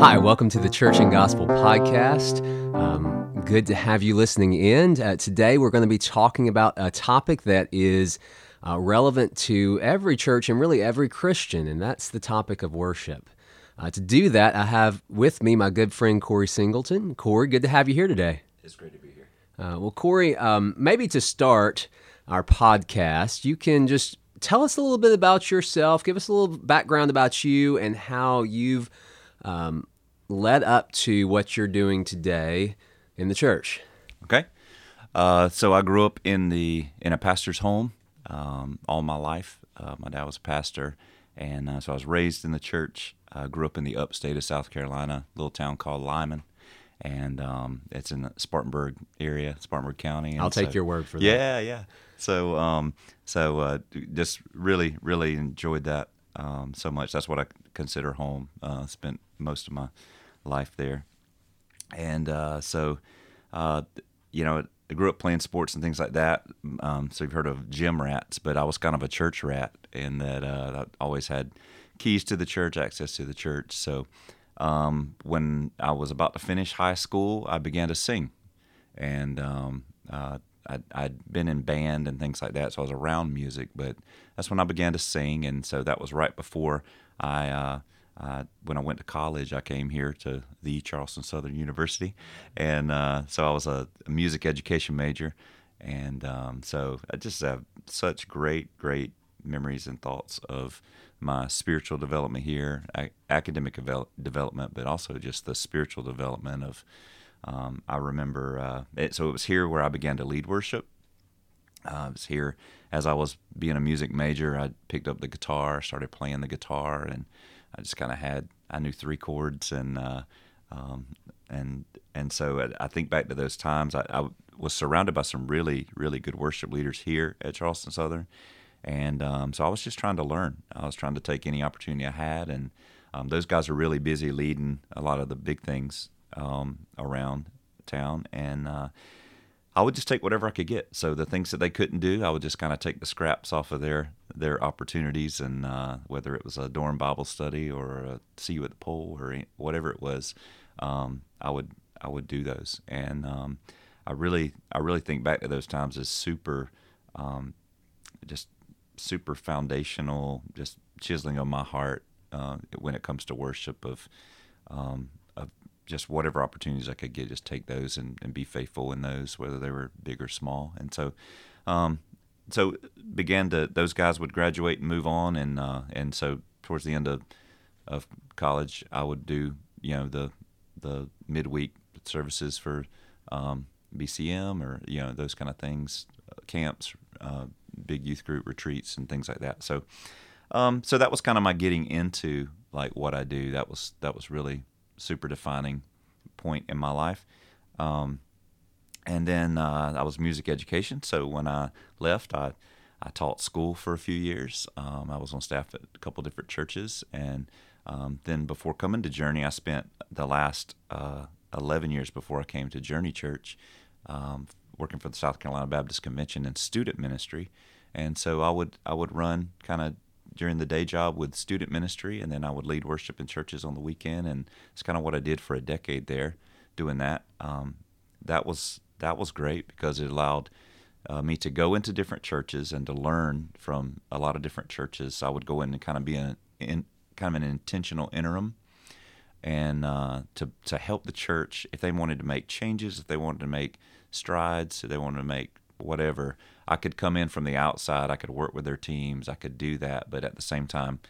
Hi, welcome to the Church and Gospel Podcast. Good to have you listening in. Today we're going to be talking about a topic that is relevant to every church and really every Christian, and that's the topic of worship. To do that, I have with me my good friend Corey Singleton. Corey, good to have you here today. It's great to be here. Well, Corey, maybe to start our podcast, you can just tell us a little bit about yourself, give us a little background about you and how you've led up to what you're doing today in the church. Okay. So I grew up in a pastor's home all my life. My dad was a pastor, and so I was raised in the church. I grew up in the upstate of South Carolina, a little town called Lyman, and it's in the Spartanburg area, Spartanburg County. And I'll take your word for that. Yeah. So just really enjoyed that so much. That's what I consider home. Spent most of my life there, and I grew up playing sports and things like that. So you've heard of gym rats, but I was kind of a church rat in that I always had keys to the church, access to the church. So when I was about to finish high school, I began to sing, and I'd been in band and things like that, so I was around music. But that's when I began to sing, and so that was right before when I went to college. I came here to the Charleston Southern University, and so I was a music education major, and so I just have such great memories and thoughts of my spiritual development here, academic development, but also just the spiritual development of. I remember, so it was here where I began to lead worship. It was here as I was being a music major. I picked up the guitar, started playing the guitar, and I just kind of I knew 3 chords, and so I think back to those times. I was surrounded by some really good worship leaders here at Charleston Southern, and so I was just trying to learn. I was trying to take any opportunity I had, and those guys are really busy leading a lot of the big things around town, and I would just take whatever I could get. So the things that they couldn't do, I would just kind of take the scraps off of their opportunities, and whether it was a dorm Bible study or a see you at the pole or whatever it was, I would do those. And I really think back to those times as super foundational, just chiseling of my heart when it comes to worship of just whatever opportunities I could get, just take those and be faithful in those, whether they were big or small. And so, those guys would graduate and move on, and so towards the end of college, I would do the midweek services for BCM or those kind of things, camps, big youth group retreats, and things like that. So, so that was kind of my getting into like what I do. That was really super defining point in my life. And then I was music education. So when I left, I taught school for a few years. I was on staff at a couple different churches. And then before coming to Journey, I spent the last 11 years before I came to Journey Church working for the South Carolina Baptist Convention in student ministry. And so I would run kind of during the day job with student ministry, and then I would lead worship in churches on the weekend, and it's kind of what I did for a decade there, doing that. That was great because it allowed me to go into different churches and to learn from a lot of different churches. I would go in and kind of be an intentional interim, and to help the church if they wanted to make changes, if they wanted to make strides, if they wanted to make whatever. I could come in from the outside. I could work with their teams. I could do that, but at the same time,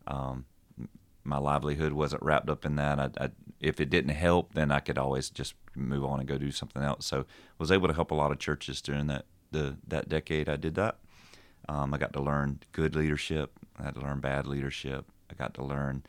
my livelihood wasn't wrapped up in that. If it didn't help, then I could always just move on and go do something else. So I was able to help a lot of churches during that decade I did that. I got to learn good leadership. I had to learn bad leadership. I got to learn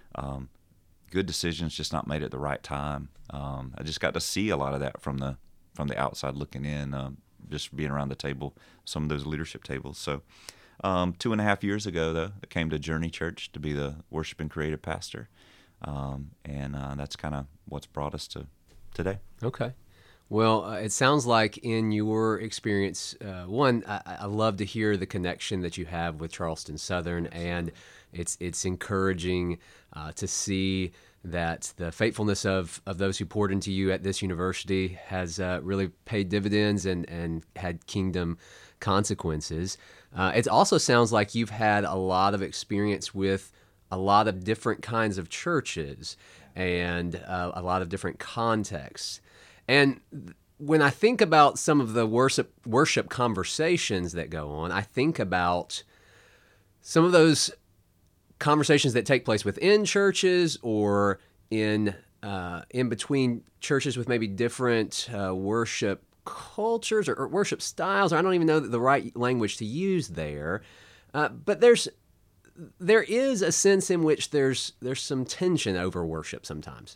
good decisions just not made at the right time. I just got to see a lot of that from the outside looking in. Just being around the table, some of those leadership tables. So 2.5 years ago, though, I came to Journey Church to be the worship and creative pastor. And that's kind of what's brought us to today. Okay. Well, it sounds like in your experience, I love to hear the connection that you have with Charleston Southern, and it's encouraging to see that the faithfulness of those who poured into you at this university has really paid dividends and had kingdom consequences. It also sounds like you've had a lot of experience with a lot of different kinds of churches and a lot of different contexts. And when I think about some of the worship conversations that go on, I think about some of those conversations that take place within churches or in between churches with maybe different worship cultures or worship styles, or I don't even know the right language to use there. But there is a sense in which there's some tension over worship sometimes.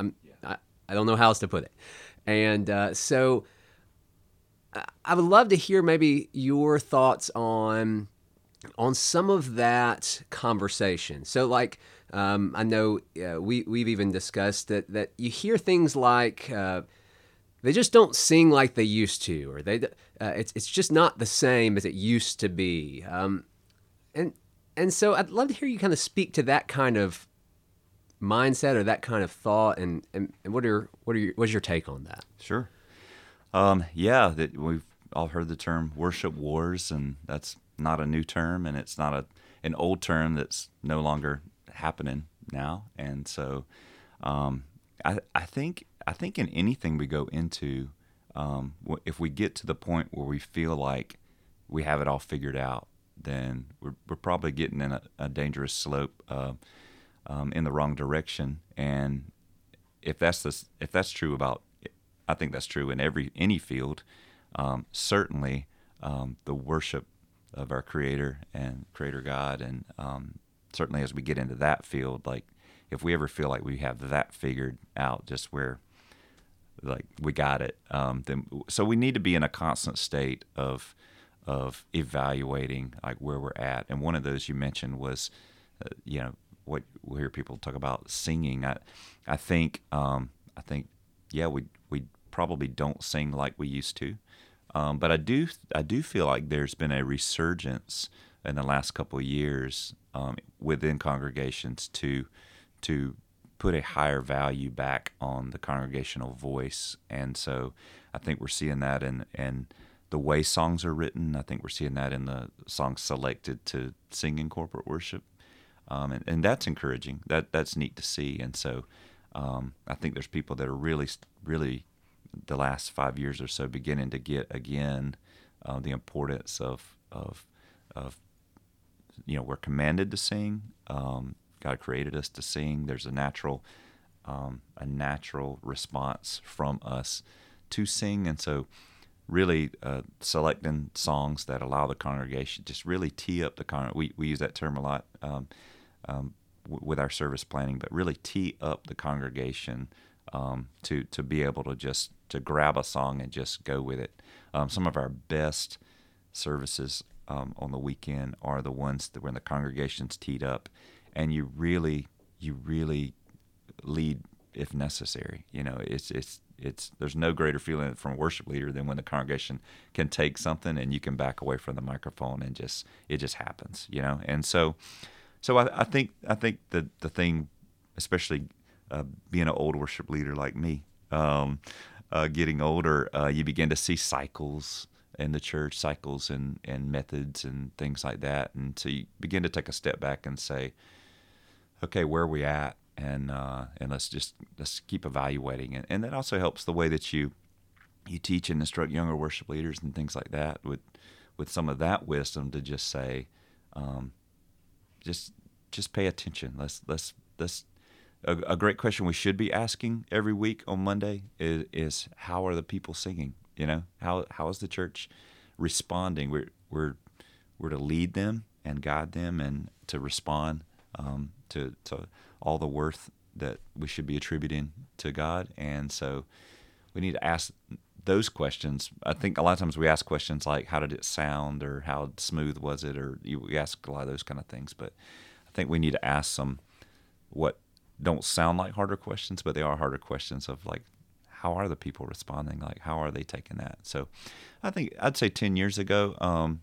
I don't know how else to put it. And so I would love to hear maybe your thoughts on some of that conversation. So like, I know we've even discussed that you hear things like they just don't sing like they used to, or it's just not the same as it used to be. And so I'd love to hear you kind of speak to that kind of mindset or that kind of thought, and what's your take on that? Sure. Yeah, that we've all heard the term worship wars, and that's not a new term, and it's not an old term that's no longer happening now. And so, I think in anything we go into, if we get to the point where we feel like we have it all figured out, then we're probably getting in a dangerous slope in the wrong direction. And if that's true about, I think that's true in any field. Certainly, the worship of our Creator and Creator God, and certainly as we get into that field, like if we ever feel like we have that figured out, just where like we got it, then so we need to be in a constant state of evaluating like where we're at. And one of those you mentioned was, what we hear people talk about singing. I think yeah, we probably don't sing like we used to. But I do feel like there's been a resurgence in the last couple of years within congregations to put a higher value back on the congregational voice. And so I think we're seeing that in the way songs are written. I think we're seeing that in the songs selected to sing in corporate worship. And that's encouraging. That's neat to see. And so I think there's people that are really, really the last 5 years or so beginning to get again the importance of we're commanded to sing. God created us to sing. There's a natural response from us to sing, and so really selecting songs that allow the congregation just really tee up the congregation. We use that term a lot with our service planning, but really tee up the congregation to be able to grab a song and just go with it. Some of our best services on the weekend are the ones that when the congregation's teed up, and you really lead if necessary. It's there's no greater feeling from a worship leader than when the congregation can take something and you can back away from the microphone and it just happens. And so I think the thing, especially being an old worship leader like me, getting older, you begin to see cycles in the church, cycles and methods and things like that. And so you begin to take a step back and say, okay, where are we at? And let's keep evaluating it. And that also helps the way that you teach and instruct younger worship leaders and things like that with some of that wisdom to just say, just pay attention. Let's a great question we should be asking every week on Monday is how are the people singing? How is the church responding? We're to lead them and guide them and to respond to all the worth that we should be attributing to God. And so we need to ask those questions. I think a lot of times we ask questions like, how did it sound, or how smooth was it, or we ask a lot of those kind of things. But I think we need to ask some what don't sound like harder questions, but they are harder questions of like, how are the people responding? Like, how are they taking that? So I think I'd say 10 years ago,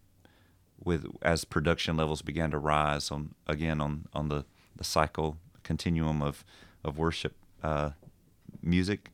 as production levels began to rise on the cycle continuum of worship music.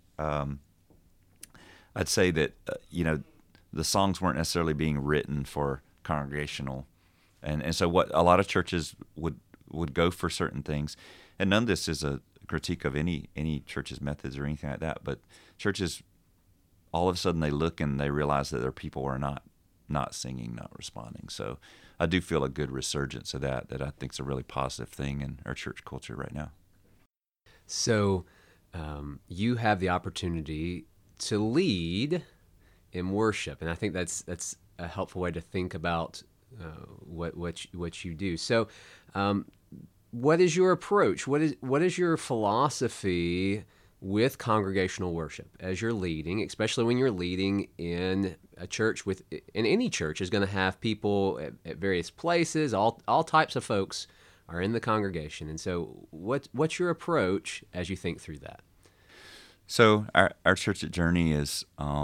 I'd say that the songs weren't necessarily being written for congregational, and so what a lot of churches would go for certain things, and none of this is a critique of any church's methods or anything like that, but churches all of a sudden they look and they realize that their people are not singing, not responding. So I do feel a good resurgence of that I think is a really positive thing in our church culture right now. So you have the opportunity to lead in worship, and I think that's a helpful way to think about what you do. So, what is your approach? What is your philosophy with congregational worship as you're leading, especially when you're leading in a church in any church is going to have people at various places, all types of folks are in the congregation. And so what's your approach as you think through that? So our church at Journey is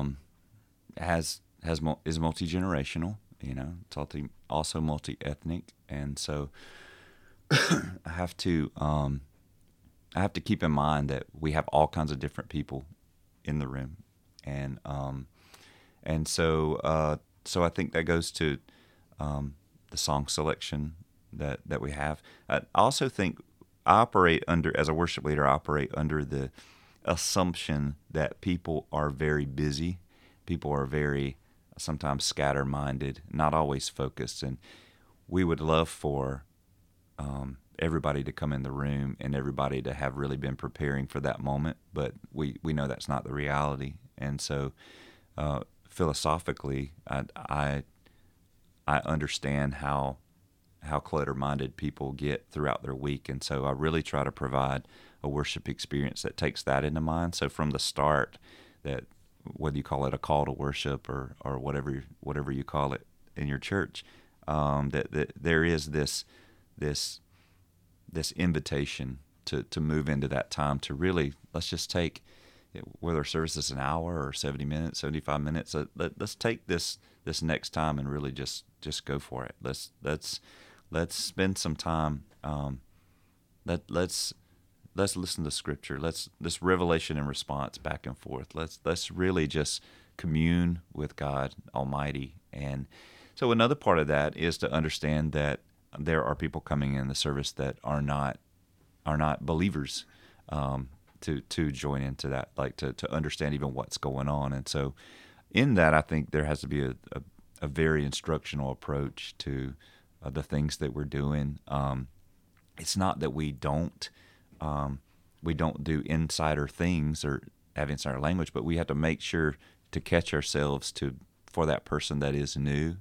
multi-generational, it's also multi-ethnic, and so I have to keep in mind that we have all kinds of different people in the room, and so I think that goes to the song selection that we have. I also think as a worship leader, I operate under the assumption that people are very busy. People are very sometimes scatter-minded, not always focused, and we would love for everybody to come in the room and everybody to have really been preparing for that moment, but we know that's not the reality. And so philosophically, I understand how clutter-minded people get throughout their week, and so I really try to provide a worship experience that takes that into mind. So from the start, that whether you call it a call to worship or whatever you call it in your church, that there is this invitation to move into that time to really, let's just take, whether our service is an hour or 70 minutes, 75 minutes, let's take this next time and really just go for it. Let's spend some time. Let's listen to Scripture. This revelation and response back and forth. Let's really just commune with God Almighty. And so another part of that is to understand that there are people coming in the service that are not believers, to join into that, like to understand even what's going on. And so in that, I think there has to be a very instructional approach to the things that we're doing. It's not that we don't do insider things or have insider language, but we have to make sure to catch ourselves for that person that is new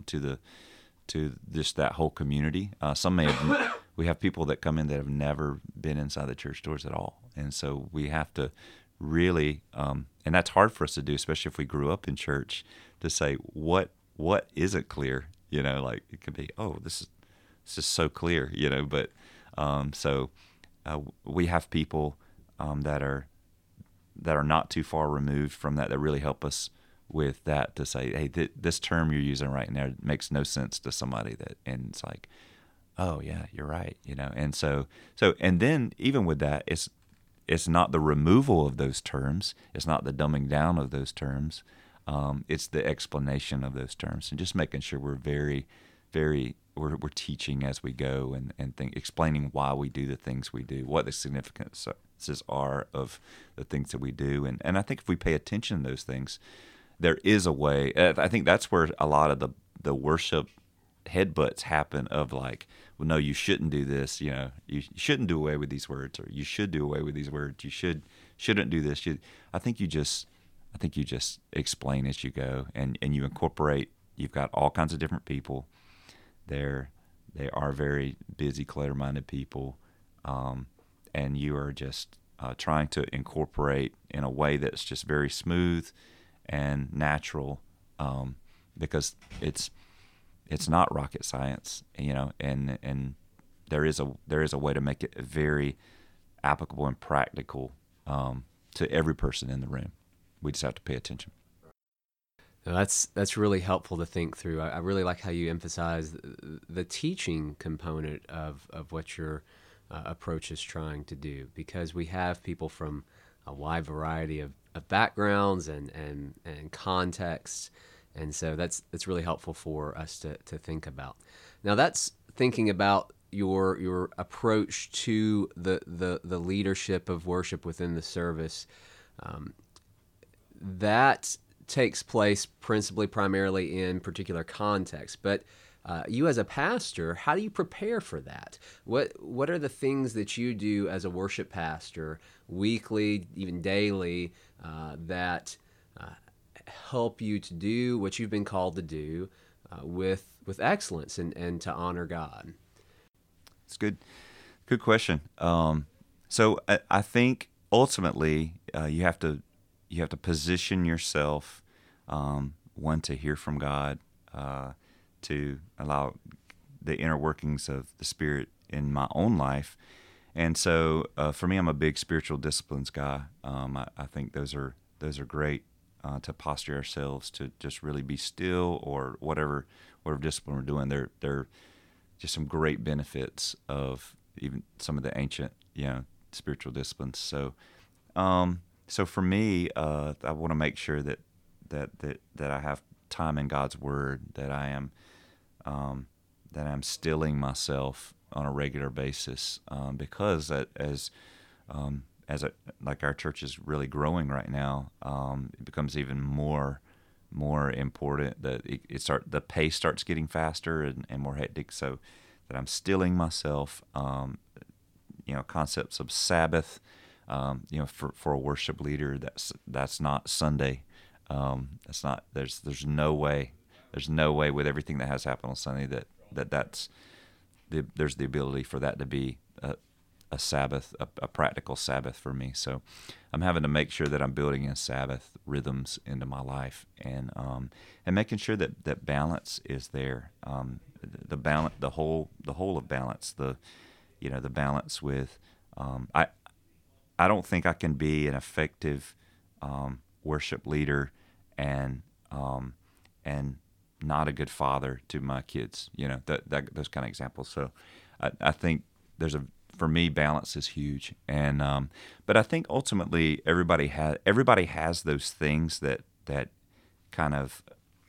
to just that whole community. We have people that come in that have never been inside the church doors at all, and so we have to really, and that's hard for us to do, especially if we grew up in church, to say what isn't clear. Like it could be, oh, this is just so clear, but so we have people that are not too far removed from that really help us with that, to say, hey, this term you're using right now makes no sense to somebody and it's like, oh yeah, you're right, and so and then even with that, it's not the removal of those terms, it's not the dumbing down of those terms, it's the explanation of those terms, and just making sure we're very, very, we're teaching as we go, and explaining why we do the things we do, what the significances are of the things that we do, and I think if we pay attention to those things, there is a way. I think that's where a lot of the worship headbutts happen, of like, well, no, you shouldn't do this, you shouldn't do away with these words, or you should do away with these words, you shouldn't do this. I think you just explain as you go, and you incorporate. You've got all kinds of different people. They are very busy, clutter-minded people, and you are just trying to incorporate in a way that's just very smooth and natural, because it's not rocket science, and there is a way to make it very applicable and practical to every person in the room. We just have to pay attention. No, that's really helpful to think through. I really like how you emphasize the teaching component of what you're approach is trying to do, because we have people from a wide variety of backgrounds and contexts. And so that's really helpful for us to think about. Now, that's thinking about your approach to the leadership of worship within the service. That takes place primarily in particular contexts. But you as a pastor, how do you prepare for that? What are the things that you do as a worship pastor, weekly, even daily, that help you to do what you've been called to do with excellence and to honor God? It's good question. So I think ultimately you have to position yourself, one, to hear from God, to allow the inner workings of the Spirit in my own life. And so for me, I'm a big spiritual disciplines guy. I think those are great, to posture ourselves to just really be still, or whatever discipline we're doing. They're just some great benefits of even some of the ancient, spiritual disciplines. So for me, I want to make sure that I have time in God's Word, that I'm stilling myself on a regular basis, because like our church is really growing right now, it becomes even more important that the pace starts getting faster and more hectic. So that I'm stilling myself. Concepts of Sabbath. For a worship leader, that's not Sunday. That's not. There's no way. There's no way with everything that has happened on Sunday that's there's the ability for that to be a Sabbath, a practical Sabbath for me. So I'm having to make sure that I'm building in Sabbath rhythms into my life, and making sure that balance is there. The balance, the whole of balance. The balance with I don't think I can be an effective worship leader and not a good father to my kids. Those kind of examples. So I think for me, balance is huge. And but I think ultimately everybody has those things that kind of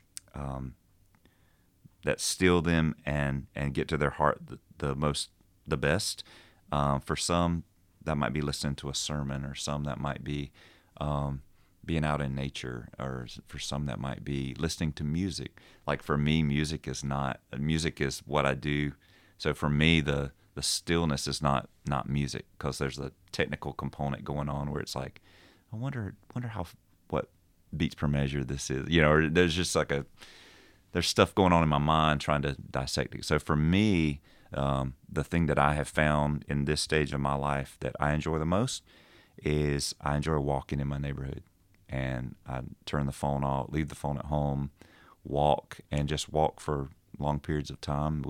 that steal them and get to their heart the best. For some, that might be listening to a sermon, or some that might be being out in nature, or for some that might be listening to music. Like for me, music is what I do. So for me, the stillness is not music, because there's a technical component going on where it's like, I wonder what beats per measure this is, or there's just like there's stuff going on in my mind trying to dissect it. So for me, the thing that I have found in this stage of my life that I enjoy the most is I enjoy walking in my neighborhood, and I turn the phone off, leave the phone at home, walk for long periods of time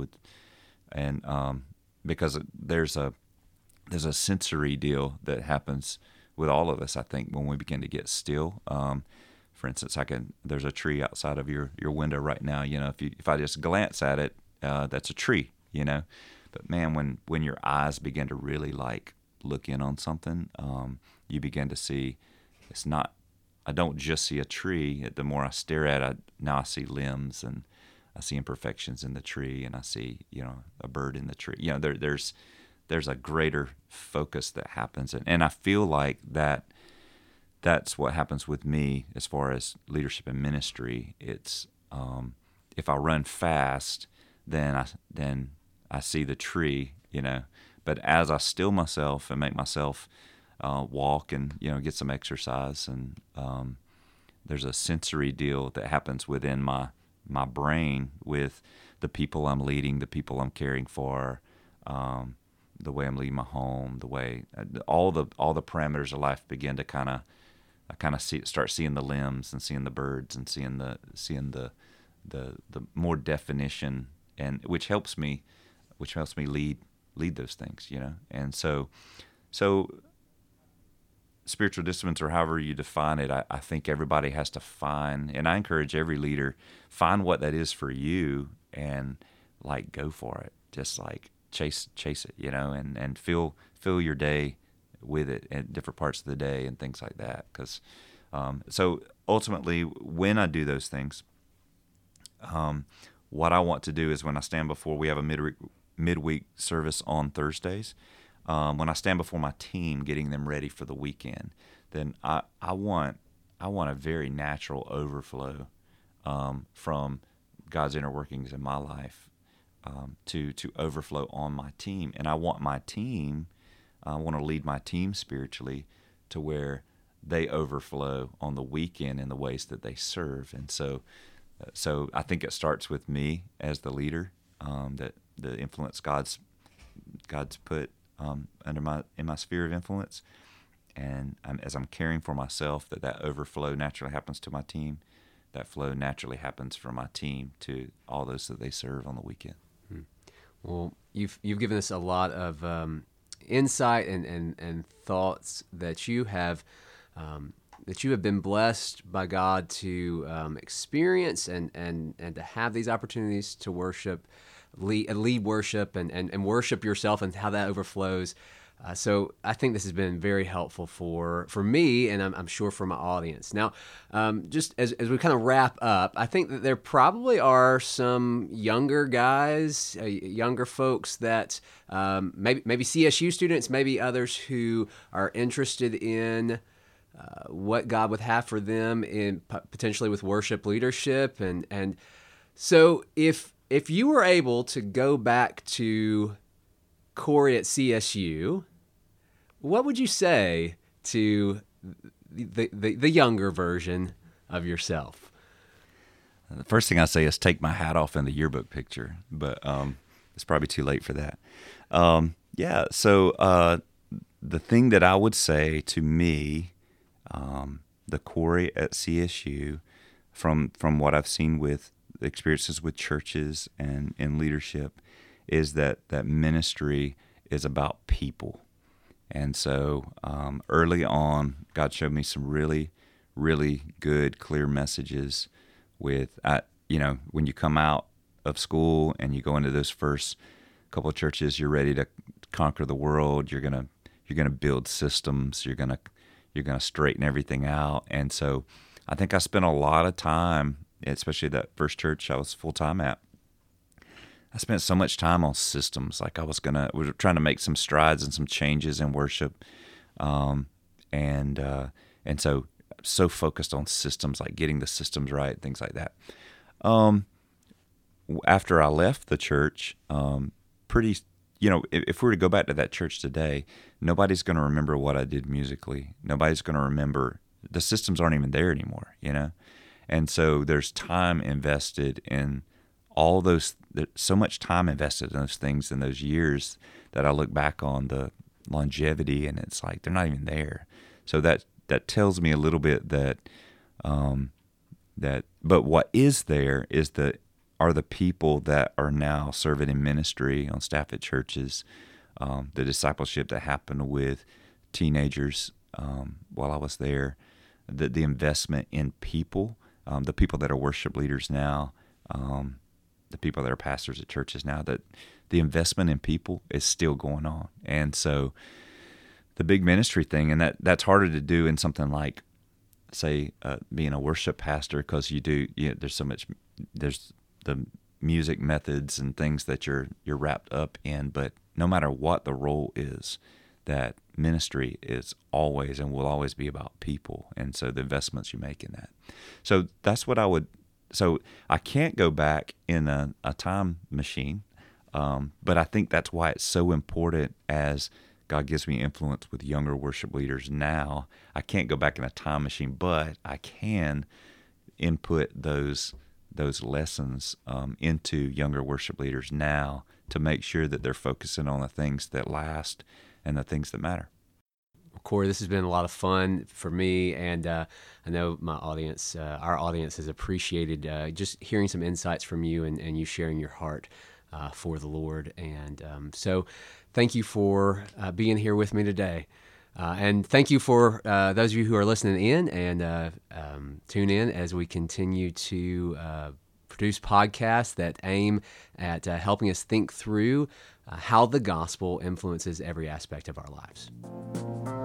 because there's a sensory deal that happens with all of us, I think, when we begin to get still. For instance, there's a tree outside of your window right now. If I just glance at it, that's a tree. But man, when your eyes begin to really like look in on something, you begin to see it's not. I don't just see a tree. The more I stare at it, now I see limbs, and I see imperfections in the tree, and I see a bird in the tree. There's a greater focus that happens, and I feel like that's what happens with me as far as leadership and ministry. It's if I run fast, then I see the tree, But as I still myself and make myself walk and get some exercise, and there's a sensory deal that happens within my brain with the people I'm leading, the people I'm caring for, the way I'm leading my home, the way all the parameters of life begin to start seeing the limbs and seeing the birds and seeing the more definition, and which helps me lead those things, And so spiritual disciplines, or however you define it, I think everybody has to find, and I encourage every leader, find what that is for you, and go for it. Just chase it, and fill your day with it at different parts of the day and things like that. Because so ultimately, when I do those things, what I want to do is when I stand before, we have a midweek service on Thursdays. When I stand before my team, getting them ready for the weekend, then I want a very natural overflow from God's inner workings in my life to overflow on my team. And I want to lead my team spiritually to where they overflow on the weekend in the ways that they serve. And so I think it starts with me as the leader, that the influence God's put in my sphere of influence. And as I'm caring for myself, that overflow naturally happens to my team. That flow naturally happens from my team to all those that they serve on the weekend. Well, you've given us a lot of insight and thoughts that you have been blessed by God to experience and to have these opportunities to lead worship and worship yourself, and how that overflows. So I think this has been very helpful for me, and I'm sure for my audience. Now, just as we kind of wrap up, I think that there probably are some younger guys, younger folks that maybe CSU students, maybe others who are interested in what God would have for them in potentially with worship leadership, and so if you were able to go back to Corey at CSU, what would you say to the younger version of yourself? The first thing I say is take my hat off in the yearbook picture, but it's probably too late for that. So the thing that I would say to me, the Corey at CSU, from what I've seen with experiences with churches and in leadership, is that ministry is about people. And so early on, God showed me some really, really good, clear messages with, when you come out of school and you go into those first couple of churches, you're ready to conquer the world. You're gonna build systems. You're gonna straighten everything out. And so I think I spent a lot of time, especially that first church I was full-time at, I spent so much time on systems. Like we were trying to make some strides and some changes in worship, and so focused on systems, like getting the systems right, things like that. After I left the church, if we were to go back to that church today, nobody's going to remember what I did musically. Nobody's going to remember. The systems aren't even there anymore, And so there's time invested in all those, so much time invested in those things in those years that I look back on the longevity, and it's like they're not even there. So that tells me a little bit that but what is there are the people that are now serving in ministry on staff at churches, the discipleship that happened with teenagers while I was there, the investment in people, the people that are worship leaders now, the people that are pastors at churches now, that the investment in people is still going on. And so the big ministry thing, and that's harder to do in something like, say, being a worship pastor, because there's the music methods and things that you're wrapped up in. But no matter what the role is, that ministry is always and will always be about people. And so the investments you make in that. So that's what so I can't go back in a time machine, but I think that's why it's so important as God gives me influence with younger worship leaders now. I can't go back in a time machine, but I can input those lessons into younger worship leaders now to make sure that they're focusing on the things that last and the things that matter. Corey, this has been a lot of fun for me, and I know my audience, our audience, has appreciated just hearing some insights from you and you sharing your heart for the Lord. And so thank you for being here with me today. And thank you for those of you who are listening in, and tune in as we continue to produce podcasts that aim at helping us think through how the gospel influences every aspect of our lives.